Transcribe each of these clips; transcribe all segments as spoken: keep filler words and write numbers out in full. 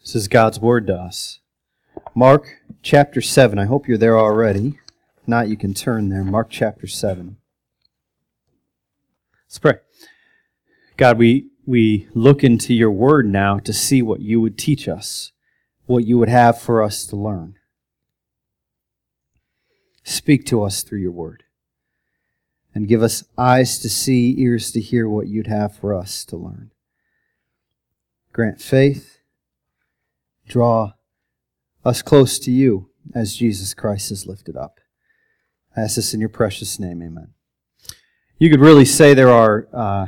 This is God's Word to us. Mark chapter seven. I hope you're there already. If not, you can turn there. Mark chapter seven. Let's pray. God, we, we look into your Word now to see what you would teach us, what you would have for us to learn. Speak to us through your Word, and give us eyes to see, ears to hear what you'd have for us to learn. Grant faith. Draw us close to you as Jesus Christ is lifted up. I ask this in your precious name, amen. You could really say there are uh,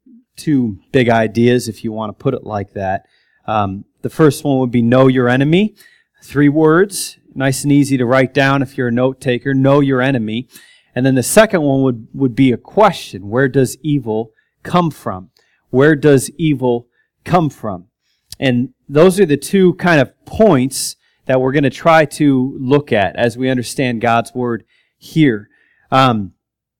two big ideas, if you want to put it like that. Um, the first one would be know your enemy. Three words, nice and easy to write down if you're a note taker. Know your enemy. And then the second one would, would be a question. Where does evil come from? Where does evil come from? And those are the two kind of points that we're going to try to look at as we understand God's Word here. Um,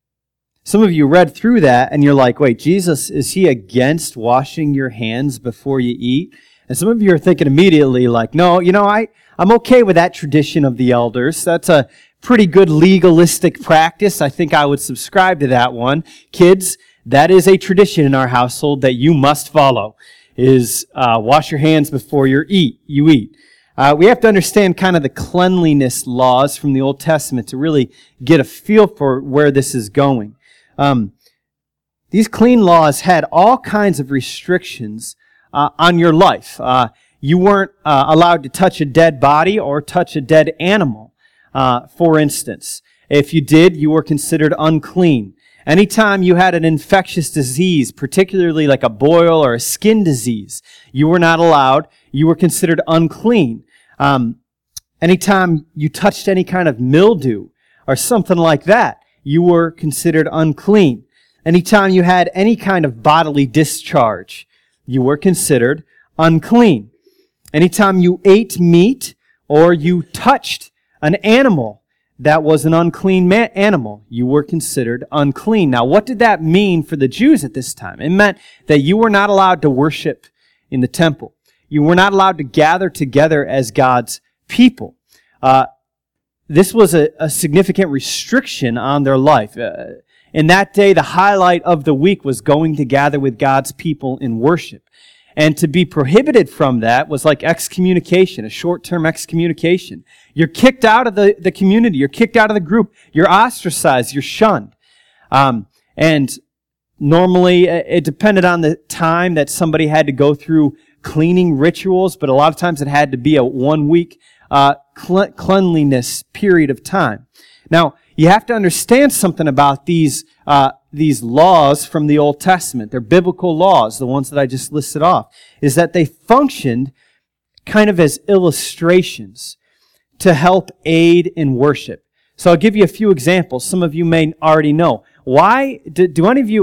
some of you read through that and you're like, wait, Jesus, is he against washing your hands before you eat? And some of you are thinking immediately like, no, you know, I, I'm okay with that tradition of the elders. That's a pretty good legalistic practice. I think I would subscribe to that one. Kids, that is a tradition in our household that you must follow. Is uh, wash your hands before you eat. You eat. Uh, we have to understand kind of the cleanliness laws from the Old Testament to really get a feel for where this is going. Um, these clean laws had all kinds of restrictions uh, on your life. Uh, you weren't uh, allowed to touch a dead body or touch a dead animal, uh, for instance. If you did, you were considered unclean. Anytime you had an infectious disease, particularly like a boil or a skin disease, you were not allowed. You were considered unclean. Um, anytime you touched any kind of mildew or something like that, you were considered unclean. Anytime you had any kind of bodily discharge, you were considered unclean. Anytime you ate meat or you touched an animal that was an unclean ma- animal, you were considered unclean. Now, what did that mean for the Jews at this time? It meant that you were not allowed to worship in the temple. You were not allowed to gather together as God's people. Uh, this was a, a significant restriction on their life. Uh, in that day, the highlight of the week was going to gather with God's people in worship. And to be prohibited from that was like excommunication, a short-term excommunication. You're kicked out of the, the community. You're kicked out of the group. You're ostracized. You're shunned. Um, and normally, it depended on the time that somebody had to go through cleaning rituals, but a lot of times it had to be a one-week uh, cle- cleanliness period of time. Now, you have to understand something about these uh, these laws from the Old Testament. They're biblical laws, the ones that I just listed off, is that they functioned kind of as illustrations to help aid in worship. So I'll give you a few examples. Some of you may already know. Why, do, do any of you,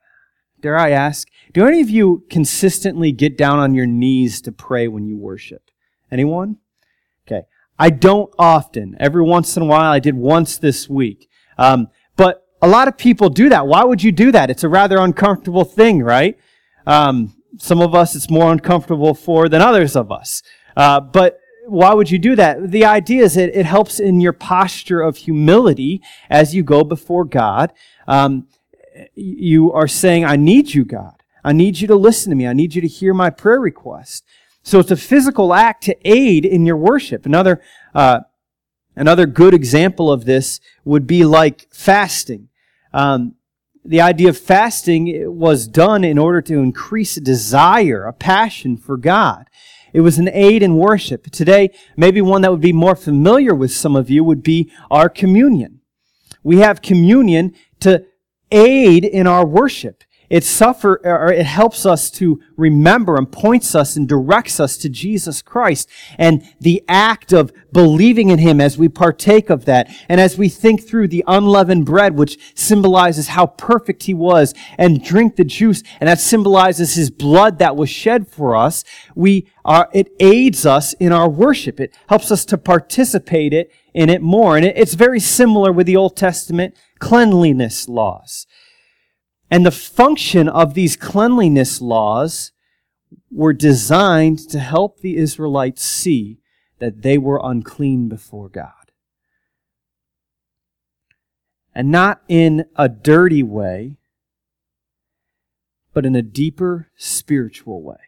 dare I ask, do any of you consistently get down on your knees to pray when you worship? Anyone? Okay. I don't often. Every once in a while, I did once this week. Um, but a lot of people do that. Why would you do that? It's a rather uncomfortable thing, right? Um, some of us it's more uncomfortable for than others of us. Uh, but why would you do that? The idea is that it helps in your posture of humility as you go before God. Um, you are saying, I need you, God. I need you to listen to me. I need you to hear my prayer request. So it's a physical act to aid in your worship. Another uh, another good example of this would be like fasting. Um, the idea of fasting was done in order to increase a desire, a passion for God. It was an aid in worship. Today, maybe one that would be more familiar with some of you would be our communion. We have communion to aid in our worship. It suffer, or it helps us to remember and points us and directs us to Jesus Christ and the act of believing in Him as we partake of that and as we think through the unleavened bread, which symbolizes how perfect He was, and drink the juice, and that symbolizes His blood that was shed for us. We are, it aids us in our worship. It helps us to participate it in it more, and it, it's very similar with the Old Testament cleanliness laws. And the function of these cleanliness laws were designed to help the Israelites see that they were unclean before God. And not in a dirty way, but in a deeper spiritual way.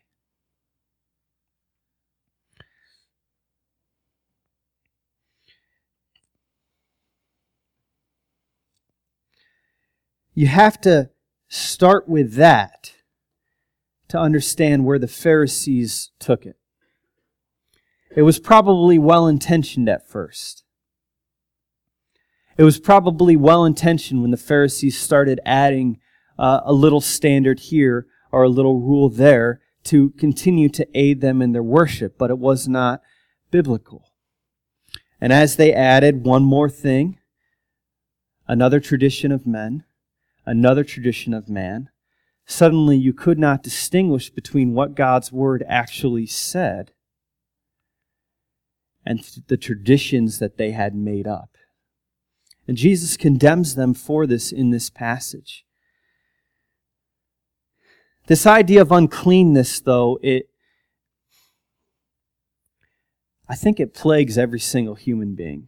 You have to start with that to understand where the Pharisees took it. It was probably well-intentioned at first. It was probably well-intentioned when the Pharisees started adding uh, a little standard here or a little rule there to continue to aid them in their worship, but it was not biblical. And as they added one more thing, another tradition of men, another tradition of man, suddenly you could not distinguish between what God's Word actually said and the traditions that they had made up. And Jesus condemns them for this in this passage. This idea of uncleanness, though, it I think it plagues every single human being.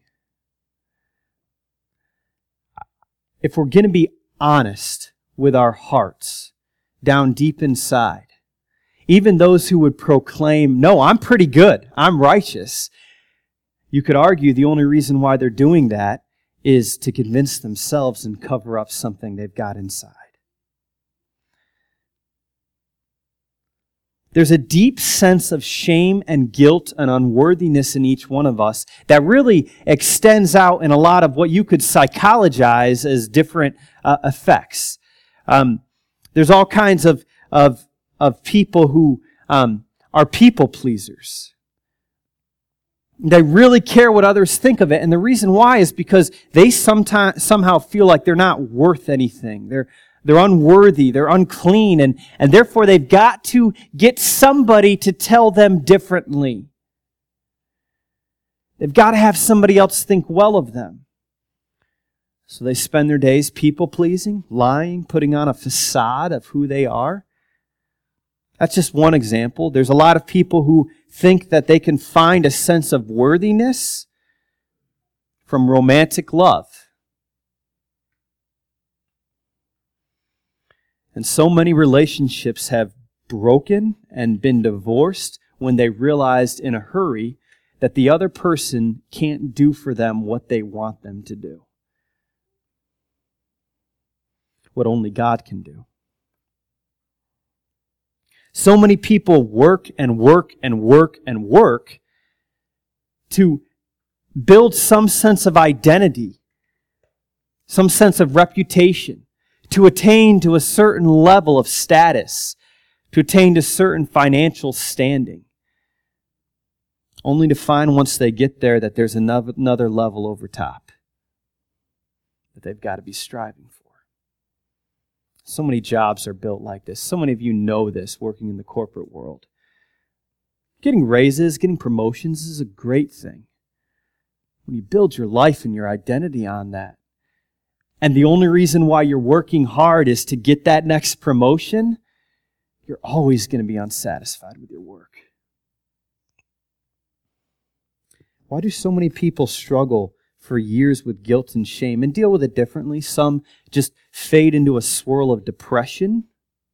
If we're going to be honest with our hearts down deep inside, even those who would proclaim, no, I'm pretty good, I'm righteous, you could argue the only reason why they're doing that is to convince themselves and cover up something they've got inside. There's a deep sense of shame and guilt and unworthiness in each one of us that really extends out in a lot of what you could psychologize as different uh, effects. Um, there's all kinds of of of people who um, are people pleasers. They really care what others think of it, and the reason why is because they sometimes somehow feel like they're not worth anything. They're They're unworthy, they're unclean, and, and therefore they've got to get somebody to tell them differently. They've got to have somebody else think well of them. So they spend their days people-pleasing, lying, putting on a facade of who they are. That's just one example. There's a lot of people who think that they can find a sense of worthiness from romantic love. And so many relationships have broken and been divorced when they realized in a hurry that the other person can't do for them what they want them to do. What only God can do. So many people work and work and work and work to build some sense of identity, some sense of reputation, to attain to a certain level of status, to attain to certain financial standing, only to find once they get there that there's another, another level over top that they've got to be striving for. So many jobs are built like this. So many of you know this working in the corporate world. Getting raises, getting promotions is a great thing. When you build your life and your identity on that, and the only reason why you're working hard is to get that next promotion, you're always going to be unsatisfied with your work. Why do so many people struggle for years with guilt and shame and deal with it differently? Some just fade into a swirl of depression.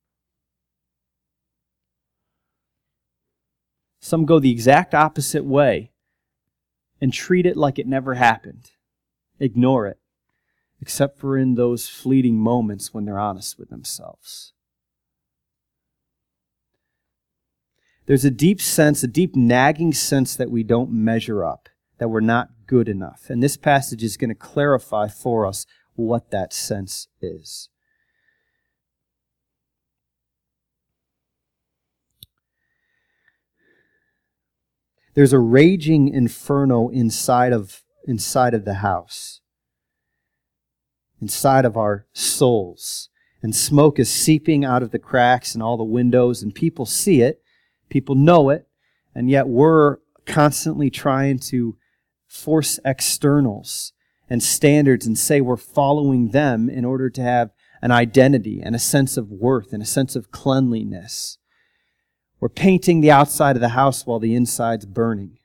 Some go the exact opposite way and treat it like it never happened. Ignore it. Except for in those fleeting moments when they're honest with themselves. There's a deep sense, a deep nagging sense that we don't measure up, that we're not good enough. And this passage is going to clarify for us what that sense is. There's a raging inferno inside of, inside of the house. Inside of our souls. And smoke is seeping out of the cracks and all the windows, and people see it, people know it, and yet we're constantly trying to force externals and standards and say we're following them in order to have an identity and a sense of worth and a sense of cleanliness. We're painting the outside of the house while the inside's burning.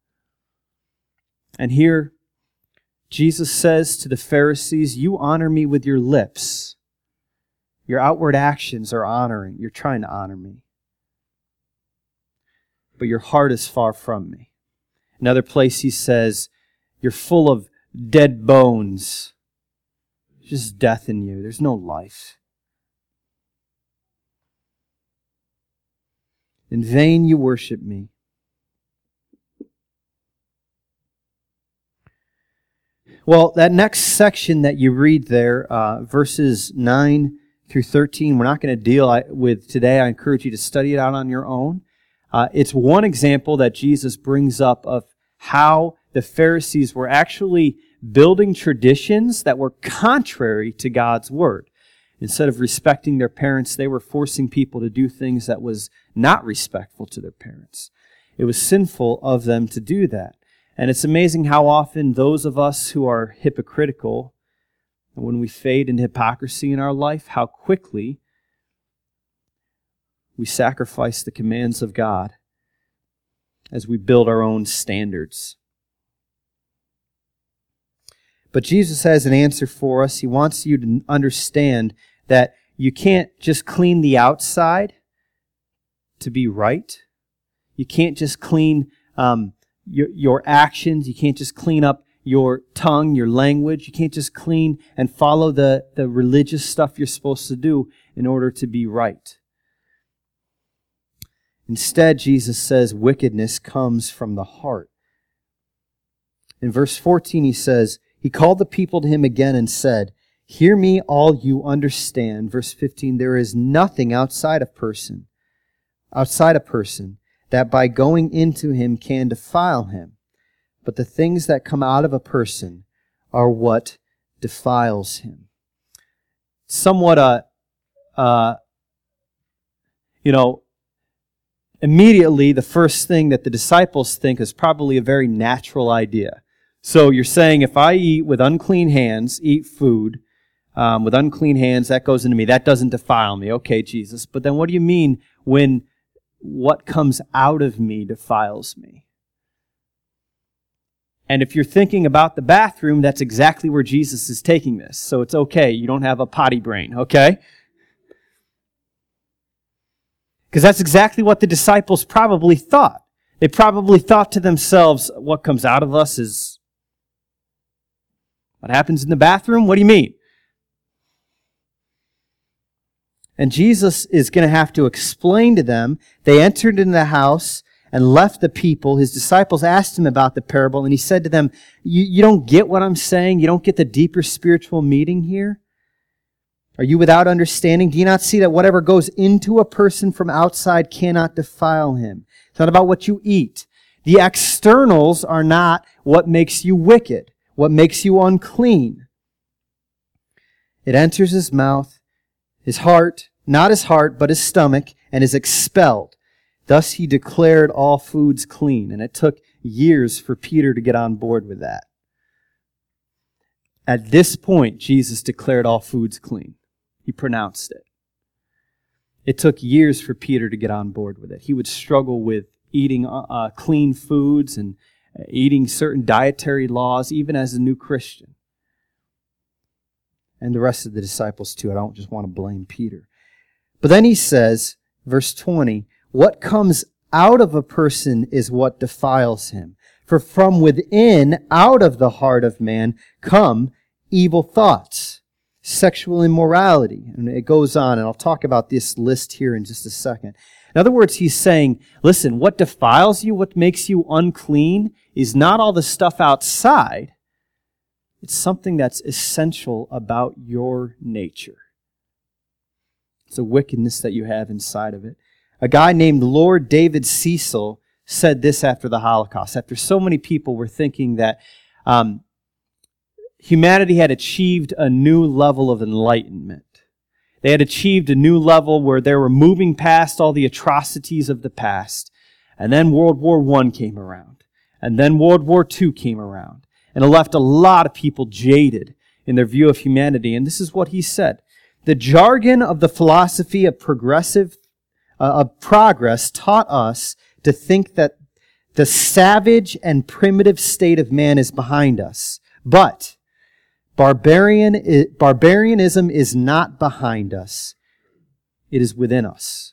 And here, Jesus says to the Pharisees, you honor me with your lips. Your outward actions are honoring. You're trying to honor me. But your heart is far from me. Another place he says, you're full of dead bones. Just death in you. There's no life. In vain you worship me. Well, that next section that you read there, uh, verses nine through thirteen, we're not going to deal with today. I encourage you to study it out on your own. Uh, it's one example that Jesus brings up of how the Pharisees were actually building traditions that were contrary to God's word. Instead of respecting their parents, they were forcing people to do things that was not respectful to their parents. It was sinful of them to do that. And it's amazing how often those of us who are hypocritical, when we fade into hypocrisy in our life, how quickly we sacrifice the commands of God as we build our own standards. But Jesus has an answer for us. He wants you to understand that you can't just clean the outside to be right. You can't just clean um, your, your actions. You can't just clean up your tongue, your language. You can't just clean and follow the, the religious stuff you're supposed to do in order to be right. Instead, Jesus says wickedness comes from the heart. In verse fourteen, he says, he called the people to him again and said, hear me, all you understand. Verse fifteen, there is nothing outside a person, outside a person, that by going into him can defile him. But the things that come out of a person are what defiles him. Somewhat a, uh, you know, immediately the first thing that the disciples think is probably a very natural idea. So you're saying if I eat with unclean hands, eat food um, with unclean hands, that goes into me. That doesn't defile me. Okay, Jesus. But then what do you mean when what comes out of me defiles me? And if you're thinking about the bathroom, that's exactly where Jesus is taking this. So it's okay. You don't have a potty brain, okay? Because that's exactly what the disciples probably thought. They probably thought to themselves, what comes out of us is what happens in the bathroom? What do you mean? And Jesus is going to have to explain to them. They entered into the house and left the people. His disciples asked him about the parable, and he said to them, you, you don't get what I'm saying? You don't get the deeper spiritual meaning here? Are you without understanding? Do you not see that whatever goes into a person from outside cannot defile him? It's not about what you eat. The externals are not what makes you wicked, what makes you unclean. It enters his mouth, his heart, not his heart, but his stomach, and is expelled. Thus he declared all foods clean. And it took years for Peter to get on board with that. At this point, Jesus declared all foods clean. He pronounced it. It took years for Peter to get on board with it. He would struggle with eating uh, clean foods and eating certain dietary laws, even as a new Christian. And the rest of the disciples too. I don't just want to blame Peter. But then he says, verse twenty, what comes out of a person is what defiles him. For from within, out of the heart of man, come evil thoughts, sexual immorality. And it goes on, and I'll talk about this list here in just a second. In other words, he's saying, listen, what defiles you, what makes you unclean, is not all the stuff outside. It's something that's essential about your nature. It's a wickedness that you have inside of it. A guy named Lord David Cecil said this after the Holocaust, after so many people were thinking that um, humanity had achieved a new level of enlightenment. They had achieved a new level where they were moving past all the atrocities of the past. And then World War One came around. And then World War Two came around. And it left a lot of people jaded in their view of humanity. And this is what he said. The jargon of the philosophy of progressive uh, of progress taught us to think that the savage and primitive state of man is behind us. But barbarian, barbarianism is not behind us. It is within us.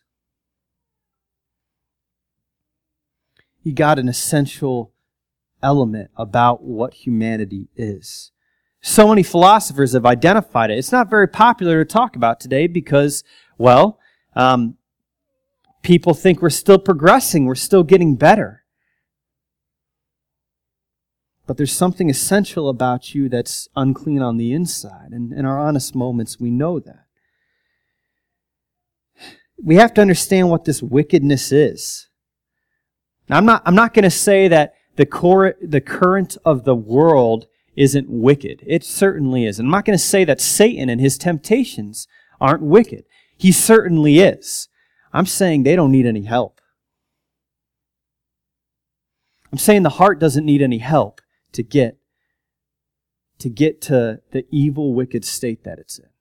He got an essential element about what humanity is. So many philosophers have identified it. It's not very popular to talk about today because, well, um, people think we're still progressing, we're still getting better. But there's something essential about you that's unclean on the inside. And in our honest moments, we know that. We have to understand what this wickedness is. Now, I'm not, I'm not going to say that the, cor- the current of the world isn't wicked. It certainly is. And I'm not going to say that Satan and his temptations aren't wicked. He certainly is. I'm saying they don't need any help. I'm saying the heart doesn't need any help to get to get to the evil, wicked state that it's in.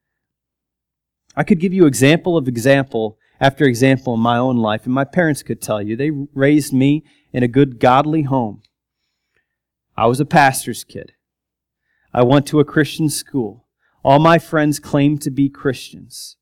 I could give you example of example after example in my own life, and my parents could tell you. They raised me in a good, godly home. I was a pastor's kid. I went to a Christian school. All my friends claimed to be Christians.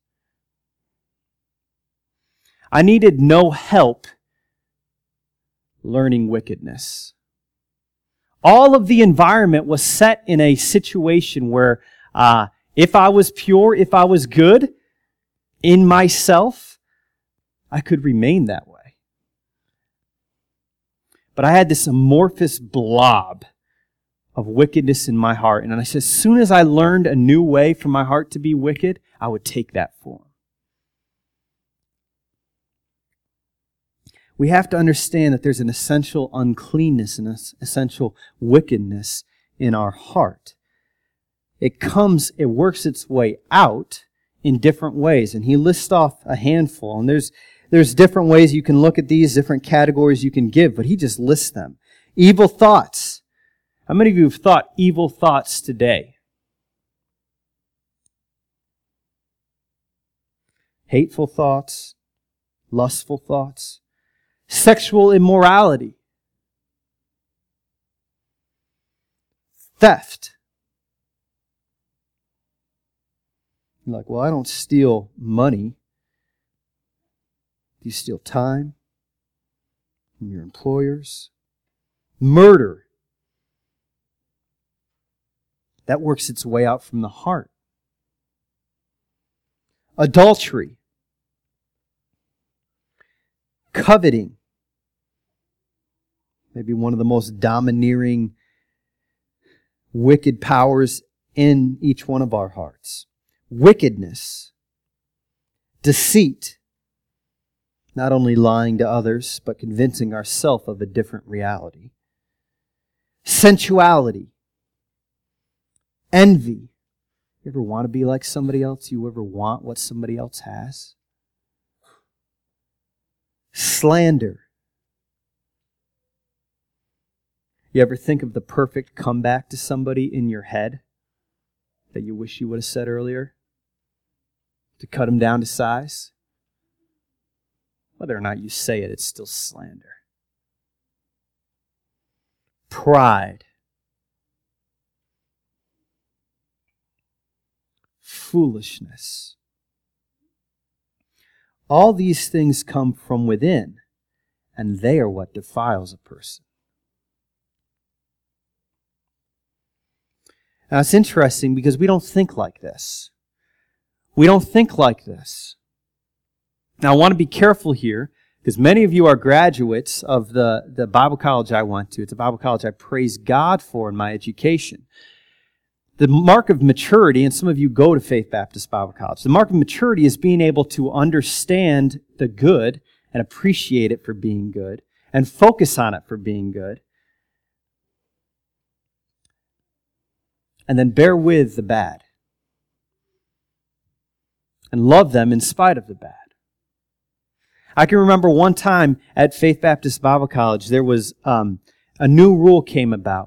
I needed no help learning wickedness. All of the environment was set in a situation where uh, if I was pure, if I was good in myself, I could remain that way. But I had this amorphous blob of wickedness in my heart. And I said, as soon as I learned a new way for my heart to be wicked, I would take that form. We have to understand that there's an essential uncleanness and an essential wickedness in our heart. It comes, it works its way out in different ways. And he lists off a handful. And there's there's different ways you can look at these, different categories you can give, but he just lists them. Evil thoughts. How many of you have thought evil thoughts today? Hateful thoughts, lustful thoughts, sexual immorality, theft. You're like, well, I don't steal money. Do you steal time from your employers? Murder. That works its way out from the heart. Adultery. Coveting. Maybe one of the most domineering, wicked powers in each one of our hearts. Wickedness. Deceit. Not only lying to others, but convincing ourselves of a different reality. Sensuality. Envy. You ever want to be like somebody else? You ever want what somebody else has? Slander. You ever think of the perfect comeback to somebody in your head that you wish you would have said earlier? To cut them down to size? Whether or not you say it, it's still slander. Pride. Foolishness. All these things come from within, and they are what defiles a person. Now it's interesting because we don't think like this. We don't think like this. Now I want to be careful here because many of you are graduates of the, the Bible college I went to. It's a Bible college I praise God for in my education. The mark of maturity, and some of you go to Faith Baptist Bible College, the mark of maturity is being able to understand the good and appreciate it for being good and focus on it for being good. And then bear with the bad. And love them in spite of the bad. I can remember one time at Faith Baptist Bible College, there was um, a new rule came about.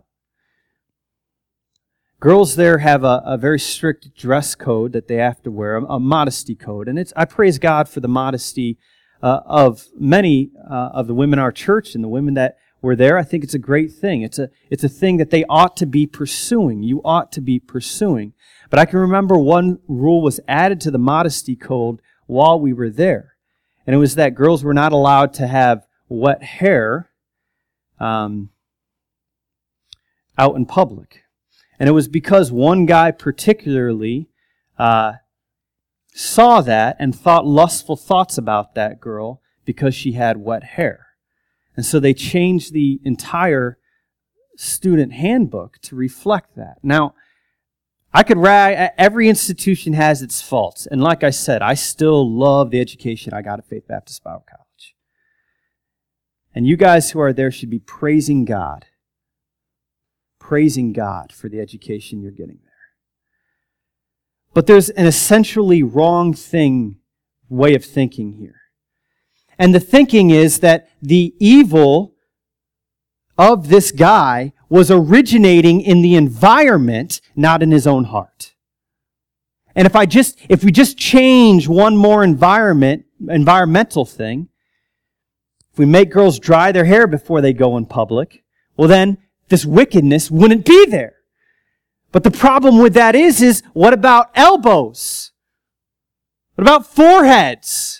Girls there have a, a very strict dress code that they have to wear, a, a modesty code. And it's I praise God for the modesty uh, of many uh, of the women in our church and the women that were there, I think it's a great thing. It's a, it's a thing that they ought to be pursuing. You ought to be pursuing. But I can remember one rule was added to the modesty code while we were there. And it was that girls were not allowed to have wet hair um, out in public. And it was because one guy particularly uh, saw that and thought lustful thoughts about that girl because she had wet hair. And so they changed the entire student handbook to reflect that. Now, I could rag, every institution has its faults. And like I said, I still love the education I got at Faith Baptist Bible College. And you guys who are there should be praising God. Praising God for the education you're getting there. But there's an essentially wrong thing, way of thinking here. And the thinking is that the evil of this guy was originating in the environment, not in his own heart. And if I just, if we just change one more environment, environmental thing, if we make girls dry their hair before they go in public, well then, this wickedness wouldn't be there. But the problem with that is, is what about elbows? What about foreheads?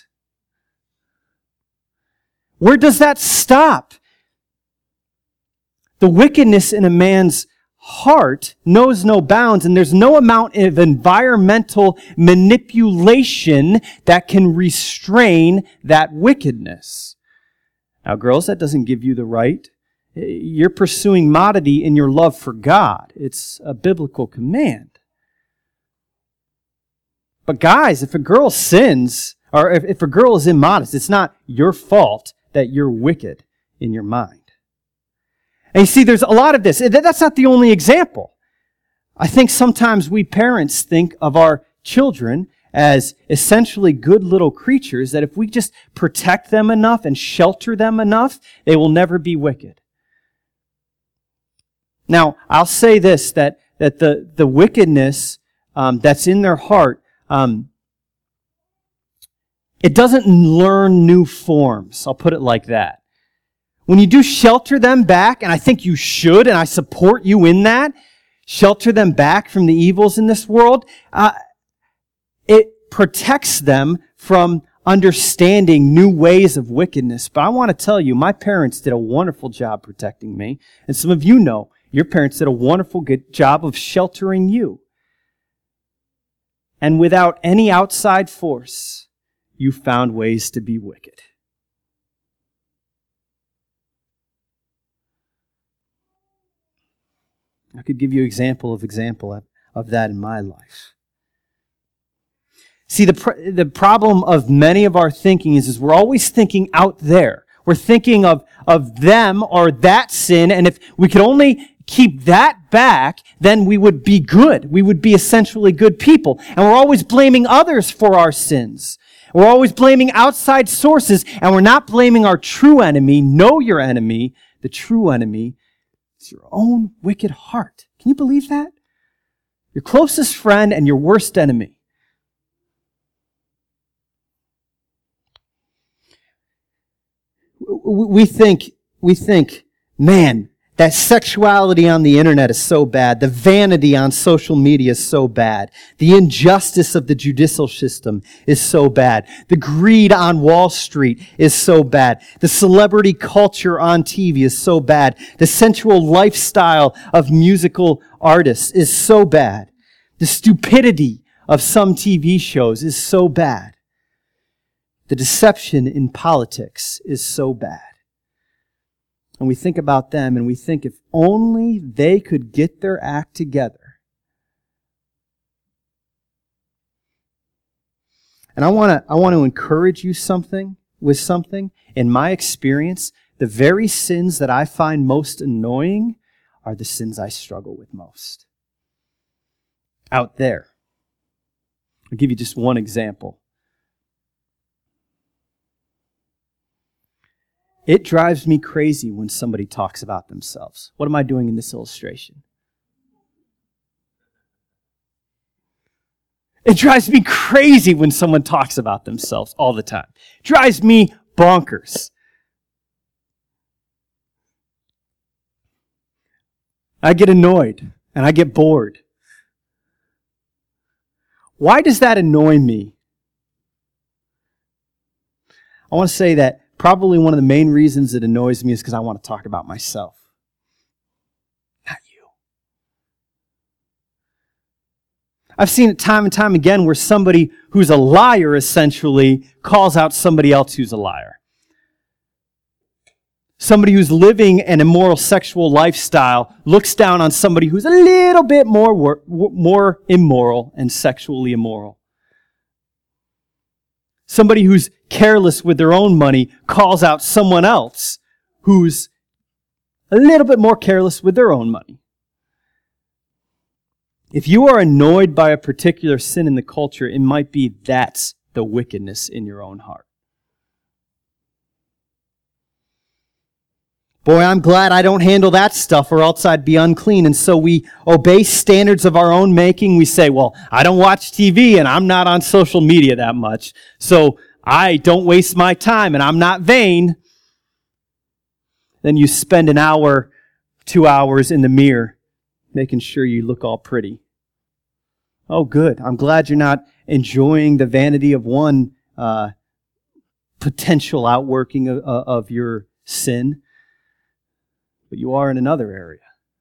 Where does that stop? The wickedness in a man's heart knows no bounds, and there's no amount of environmental manipulation that can restrain that wickedness. Now, girls, that doesn't give you the right. You're pursuing modesty in your love for God. It's a biblical command. But guys, if a girl sins, or if, if a girl is immodest, it's not your fault that you're wicked in your mind. And you see, there's a lot of this. That's not the only example. I think sometimes we parents think of our children as essentially good little creatures that if we just protect them enough and shelter them enough, they will never be wicked. Now, I'll say this, that, that the, the wickedness um, that's in their heart, um, it doesn't learn new forms. I'll put it like that. When you do shelter them back, and I think you should, and I support you in that, shelter them back from the evils in this world, uh, it protects them from understanding new ways of wickedness. But I want to tell you, my parents did a wonderful job protecting me. And some of you know, your parents did a wonderful good job of sheltering you. And without any outside force, you found ways to be wicked. I could give you example of example of, of that in my life. See, the pr- the problem of many of our thinking is, is we're always thinking out there. We're thinking of, of them or that sin, and if we could only keep that back, then we would be good. We would be essentially good people. And we're always blaming others for our sins. We're always blaming outside sources, and we're not blaming our true enemy. Know your enemy. The true enemy is your own wicked heart. Can you believe that? Your closest friend and your worst enemy. We think, we think, man, that sexuality on the internet is so bad. The vanity on social media is so bad. The injustice of the judicial system is so bad. The greed on Wall Street is so bad. The celebrity culture on T V is so bad. The sensual lifestyle of musical artists is so bad. The stupidity of some T V shows is so bad. The deception in politics is so bad. And we think about them and we think if only they could get their act together. And I want to I want to encourage you something with something. In my experience, the very sins that I find most annoying are the sins I struggle with most. Out there. I'll give you just one example. It drives me crazy when somebody talks about themselves. What am I doing in this illustration? It drives me crazy when someone talks about themselves all the time. It drives me bonkers. I get annoyed and I get bored. Why does that annoy me? I want to say that probably one of the main reasons it annoys me is because I want to talk about myself. Not you. I've seen it time and time again where somebody who's a liar essentially calls out somebody else who's a liar. Somebody who's living an immoral sexual lifestyle looks down on somebody who's a little bit more, wor- more immoral and sexually immoral. Somebody who's careless with their own money calls out someone else who's a little bit more careless with their own money. If you are annoyed by a particular sin in the culture, it might be that's the wickedness in your own heart. Boy, I'm glad I don't handle that stuff or else I'd be unclean. And so we obey standards of our own making. We say, well, I don't watch T V and I'm not on social media that much. So I don't waste my time and I'm not vain. Then you spend an hour, two hours in the mirror making sure you look all pretty. Oh, good. I'm glad you're not enjoying the vanity of one uh, potential outworking of, of your sin. But you are in another area.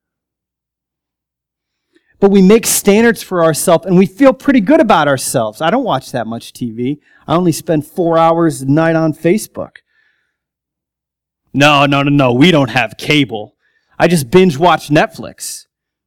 But we make standards for ourselves and we feel pretty good about ourselves. I don't watch that much T V. I only spend four hours a night on Facebook. No, no, no, no. We don't have cable. I just binge watch Netflix.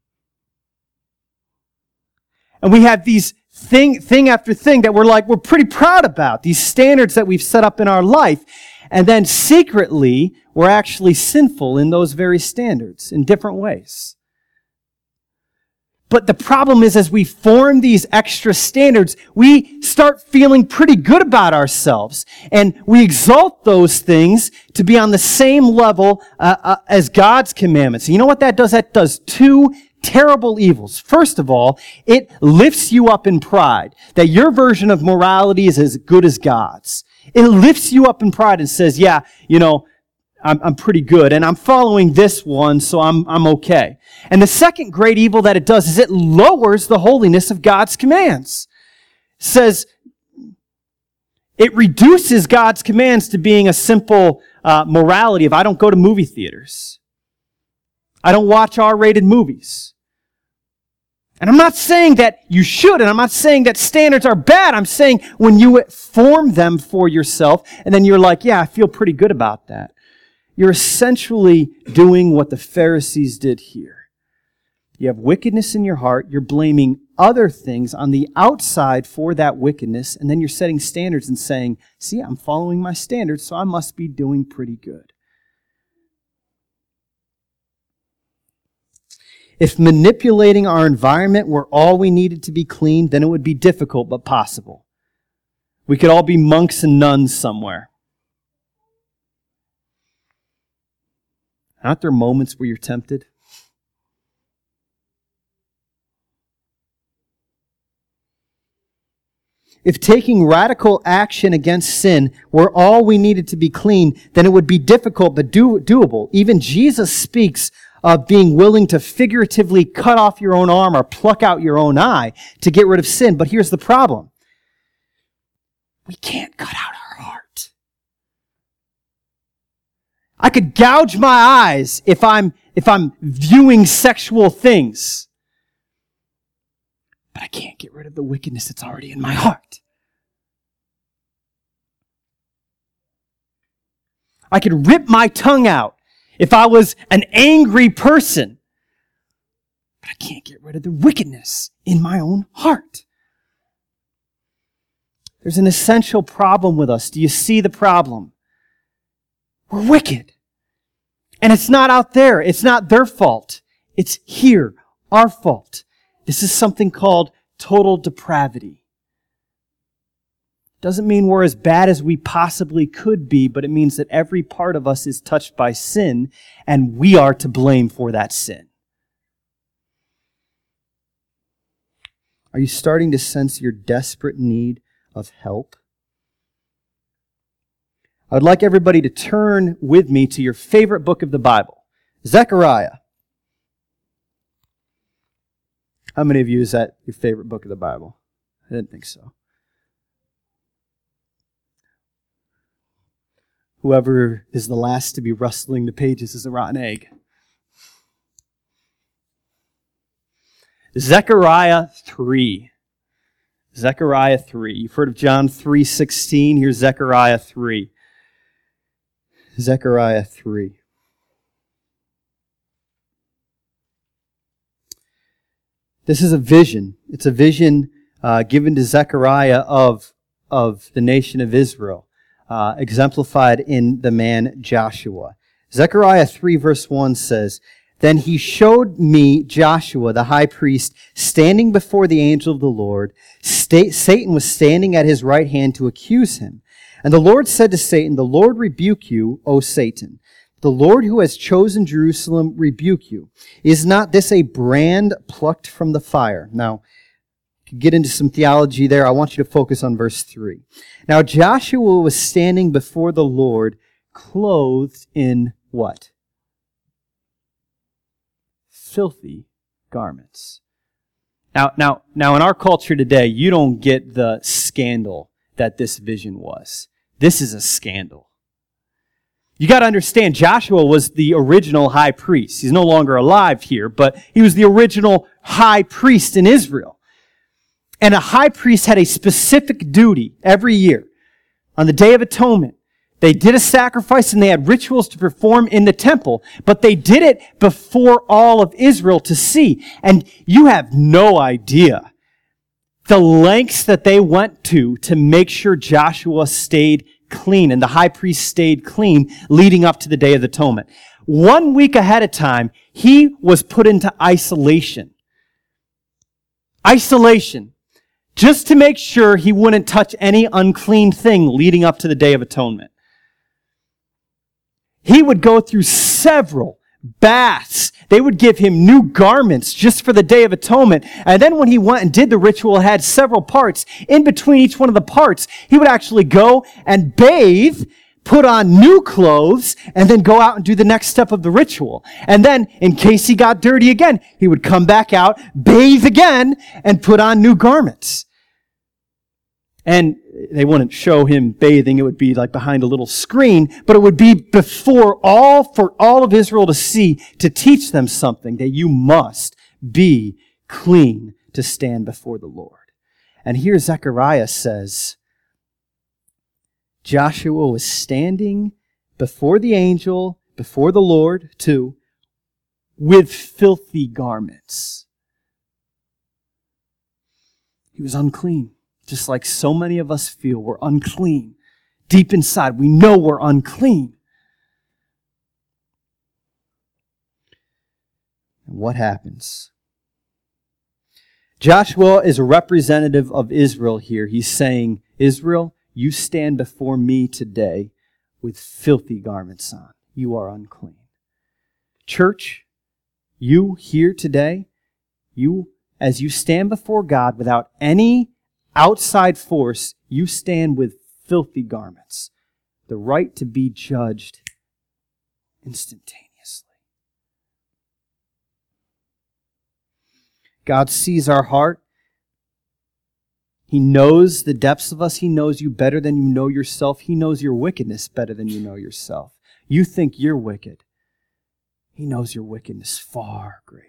And we have these thing, thing after thing that we're like, we're pretty proud about. These standards that we've set up in our life. And then secretly, we're actually sinful in those very standards in different ways. But the problem is, as we form these extra standards, we start feeling pretty good about ourselves. And we exalt those things to be on the same level uh, uh, as God's commandments. And you know what that does? That does two terrible evils. First of all, it lifts you up in pride, that your version of morality is as good as God's. It lifts you up in pride and says, yeah, you know, I'm, I'm pretty good and I'm following this one, so I'm, I'm okay. And the second great evil that it does is it lowers the holiness of God's commands. It says, it reduces God's commands to being a simple uh, morality of I don't go to movie theaters. I don't watch R-rated movies. And I'm not saying that you should, and I'm not saying that standards are bad. I'm saying when you form them for yourself, and then you're like, yeah, I feel pretty good about that. You're essentially doing what the Pharisees did here. You have wickedness in your heart. You're blaming other things on the outside for that wickedness, and then you're setting standards and saying, see, I'm following my standards, so I must be doing pretty good. If manipulating our environment were all we needed to be clean, then it would be difficult but possible. We could all be monks and nuns somewhere. Aren't there moments where you're tempted? If taking radical action against sin were all we needed to be clean, then it would be difficult but do- doable. Even Jesus speaks of being willing to figuratively cut off your own arm or pluck out your own eye to get rid of sin. But here's the problem. We can't cut out our heart. I could gouge my eyes if I'm, if I'm viewing sexual things. But I can't get rid of the wickedness that's already in my heart. I could rip my tongue out if I was an angry person. But I can't get rid of the wickedness in my own heart. There's an essential problem with us. Do you see the problem? We're wicked. And it's not out there. It's not their fault. It's here, our fault. This is something called total depravity. Doesn't mean we're as bad as we possibly could be, but it means that every part of us is touched by sin, and we are to blame for that sin. Are you starting to sense your desperate need of help? I would like everybody to turn with me to your favorite book of the Bible, Zechariah. How many of you is that your favorite book of the Bible? I didn't think so. Whoever is the last to be rustling the pages is a rotten egg. Zechariah three. Zechariah three. You've heard of John three sixteen. Here's Zechariah three. Zechariah three. This is a vision. It's a vision uh, given to Zechariah of, of the nation of Israel, uh, exemplified in the man Joshua. Zechariah three verse one says, "Then he showed me Joshua, the high priest, standing before the angel of the Lord. Sta- Satan was standing at his right hand to accuse him. And the Lord said to Satan, 'The Lord rebuke you, O Satan. The Lord who has chosen Jerusalem rebuke you. Is not this a brand plucked from the fire?'" Now, to get into some theology there, I want you to focus on verse three. "Now Joshua was standing before the Lord, clothed in" what? "Filthy garments." Now, now, now, in our culture today, you don't get the scandal that this vision was. This is a scandal. You got to understand, Joshua was the original high priest. He's no longer alive here, but he was the original high priest in Israel. And a high priest had a specific duty every year. On the Day of Atonement, they did a sacrifice and they had rituals to perform in the temple, but they did it before all of Israel to see. And you have no idea the lengths that they went to to make sure Joshua stayed clean and the high priest stayed clean leading up to the Day of Atonement. One week ahead of time, he was put into isolation. Isolation. Just to make sure he wouldn't touch any unclean thing leading up to the Day of Atonement. He would go through several baths. They would give him new garments just for the Day of Atonement. And then when he went and did the ritual, it had several parts. In between each one of the parts, he would actually go and bathe, put on new clothes, and then go out and do the next step of the ritual. And then, in case he got dirty again, he would come back out, bathe again, and put on new garments. And they wouldn't show him bathing. It would be like behind a little screen, but it would be before all, for all of Israel to see, to teach them something, that you must be clean to stand before the Lord. And here Zechariah says, Joshua was standing before the angel, before the Lord, too, with filthy garments. He was unclean. Just like so many of us feel we're unclean. Deep inside, we know we're unclean. And what happens? Joshua is a representative of Israel here. He's saying, Israel, you stand before me today with filthy garments on. You are unclean. Church, you here today, you, as you stand before God without any outside force, you stand with filthy garments. The right to be judged instantaneously. God sees our heart. He knows the depths of us. He knows you better than you know yourself. He knows your wickedness better than you know yourself. You think you're wicked. He knows your wickedness far greater.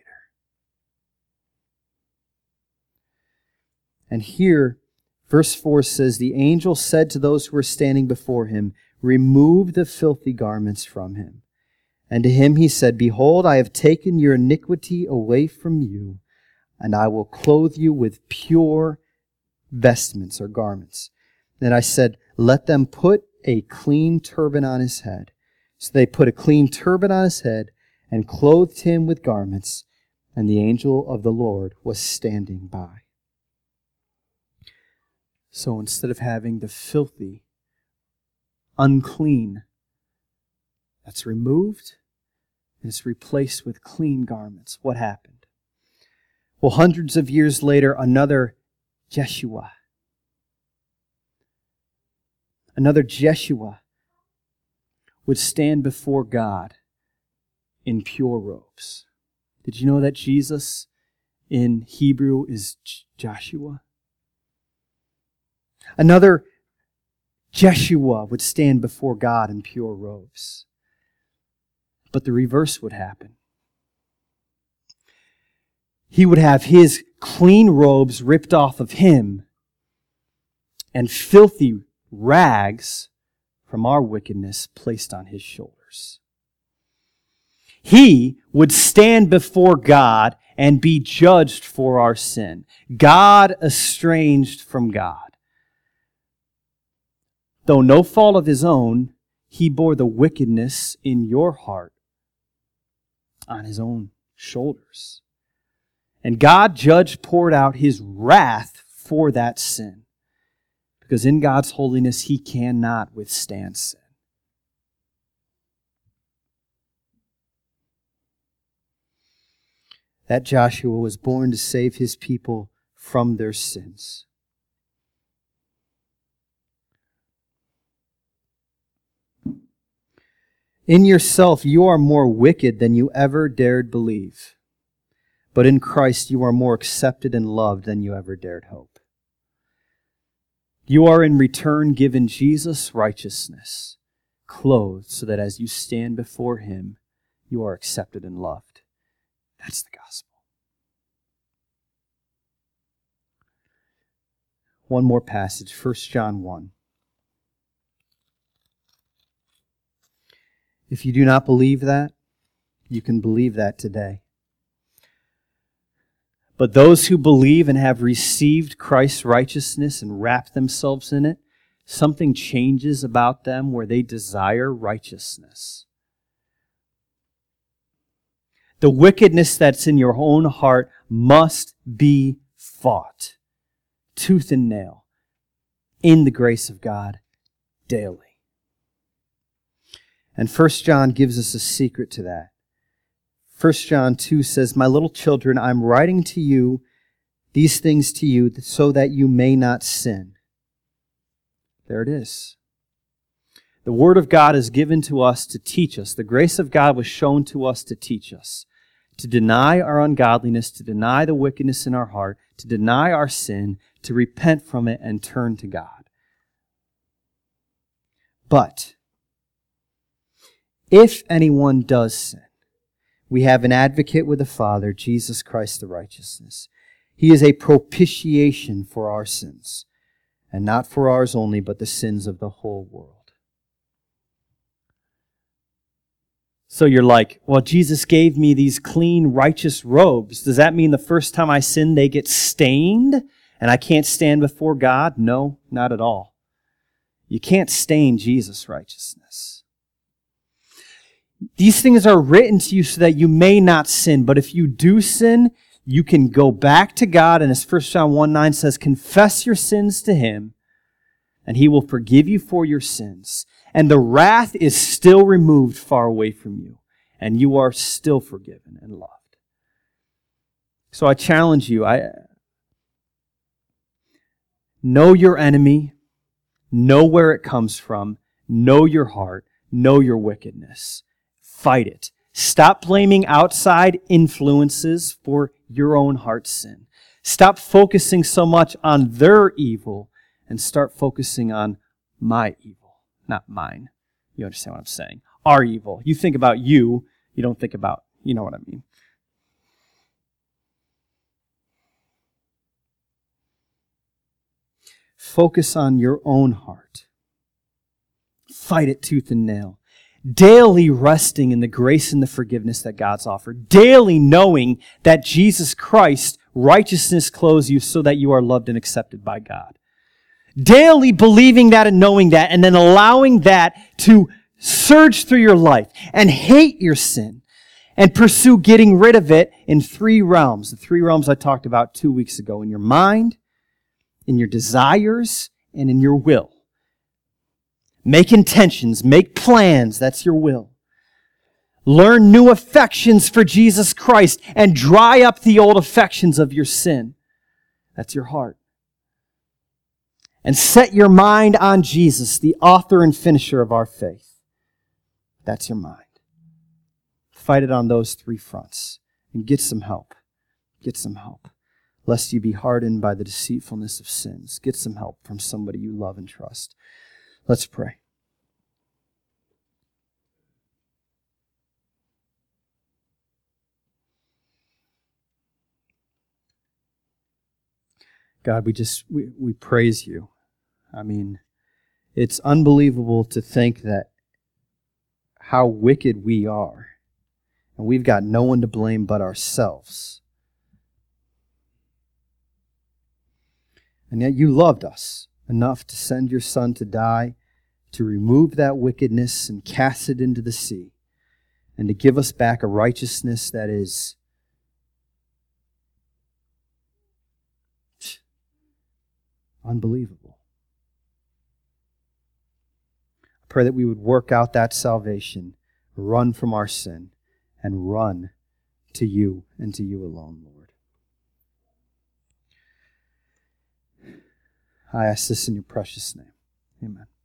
And here, verse four says, the angel said to those who were standing before him, remove the filthy garments from him. And to him he said, behold, I have taken your iniquity away from you, and I will clothe you with pure vestments or garments. Then I said, let them put a clean turban on his head. So they put a clean turban on his head and clothed him with garments, and the angel of the Lord was standing by. So instead of having the filthy, unclean, that's removed and it's replaced with clean garments, what happened? Well, hundreds of years later, another Jeshua. Another Jeshua would stand before God in pure robes. Did you know that Jesus in Hebrew is Joshua? Another Jeshua would stand before God in pure robes. But the reverse would happen. He would have his clean robes ripped off of him and filthy rags from our wickedness placed on his shoulders. He would stand before God and be judged for our sin. God estranged from God. Though no fault of his own, he bore the wickedness in your heart on his own shoulders. And God judged, poured out his wrath for that sin. Because in God's holiness, he cannot withstand sin. That Joshua was born to save his people from their sins. In yourself, you are more wicked than you ever dared believe. But in Christ, you are more accepted and loved than you ever dared hope. You are in return given Jesus' righteousness, clothed so that as you stand before him, you are accepted and loved. That's the gospel. One more passage, First John one. If you do not believe that, you can believe that today. But those who believe and have received Christ's righteousness and wrap themselves in it, something changes about them where they desire righteousness. The wickedness that's in your own heart must be fought, tooth and nail, in the grace of God daily. And First John gives us a secret to that. First John two says, "My little children, I'm writing to you these things to you so that you may not sin." There it is. The Word of God is given to us to teach us. The grace of God was shown to us to teach us. To deny our ungodliness, to deny the wickedness in our heart, to deny our sin, to repent from it and turn to God. But if anyone does sin, we have an advocate with the Father, Jesus Christ the righteousness. He is a propitiation for our sins, and not for ours only, but the sins of the whole world. So you're like, well, Jesus gave me these clean, righteous robes. Does that mean the first time I sin, they get stained and I can't stand before God? No, not at all. You can't stain Jesus' righteousness. These things are written to you so that you may not sin. But if you do sin, you can go back to God. And as First John one nine says, confess your sins to him, and he will forgive you for your sins. And the wrath is still removed far away from you. And you are still forgiven and loved. So I challenge you. I know your enemy. Know where it comes from. Know your heart. Know your wickedness. Fight it. Stop blaming outside influences for your own heart's sin. Stop focusing so much on their evil and start focusing on my evil, not mine. You understand what I'm saying? Our evil. You think about you, you don't think about, you know what I mean. Focus on your own heart. Fight it tooth and nail. Daily resting in the grace and the forgiveness that God's offered. Daily knowing that Jesus Christ, righteousness clothes you so that you are loved and accepted by God. Daily believing that and knowing that, and then allowing that to surge through your life and hate your sin and pursue getting rid of it in three realms. The three realms I talked about two weeks ago. In your mind, in your desires, and in your will. Make intentions, make plans, that's your will. Learn new affections for Jesus Christ and dry up the old affections of your sin. That's your heart. And set your mind on Jesus, the author and finisher of our faith. That's your mind. Fight it on those three fronts and get some help. Get some help. Lest you be hardened by the deceitfulness of sins. Get some help from somebody you love and trust. Let's pray. God, we just, we, we praise you. I mean, it's unbelievable to think that how wicked we are. And we've got no one to blame but ourselves. And yet you loved us enough to send your Son to die, to remove that wickedness and cast it into the sea, and to give us back a righteousness that is unbelievable. I pray that we would work out that salvation, run from our sin, and run to you and to you alone, Lord. I ask this in your precious name. Amen.